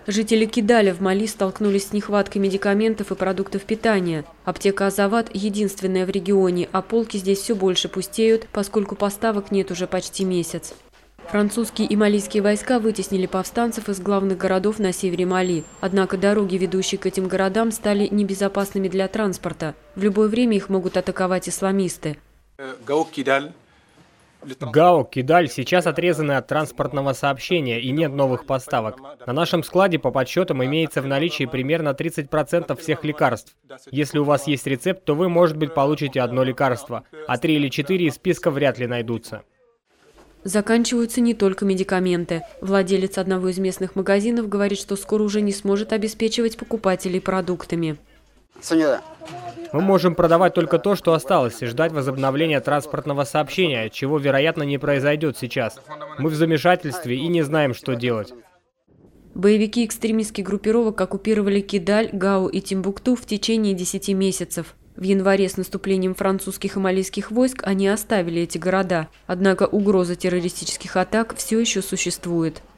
Жители Кидаля в Мали столкнулись с нехваткой медикаментов и продуктов питания. Аптека «Азават» единственная в регионе, а полки здесь все больше пустеют, поскольку поставок нет уже почти месяц. Французские и малийские войска вытеснили повстанцев из главных городов на севере Мали. Однако дороги, ведущие к этим городам, стали небезопасными для транспорта. В любое время их могут атаковать исламисты. Гао, Кидаль сейчас отрезаны от транспортного сообщения и нет новых поставок. На нашем складе по подсчетам имеется в наличии примерно 30% всех лекарств. Если у вас есть рецепт, то вы, может быть, получите одно лекарство, а 3 или 4 из списка вряд ли найдутся. Заканчиваются не только медикаменты. Владелец одного из местных магазинов говорит, что скоро уже не сможет обеспечивать покупателей продуктами. Мы можем продавать только то, что осталось, и ждать возобновления транспортного сообщения, чего, вероятно, не произойдет сейчас. Мы в замешательстве и не знаем, что делать. Боевики экстремистских группировок оккупировали Кидаль, Гао и Тимбукту в течение 10 месяцев. В январе с наступлением французских и малийских войск они оставили эти города. Однако угроза террористических атак все еще существует.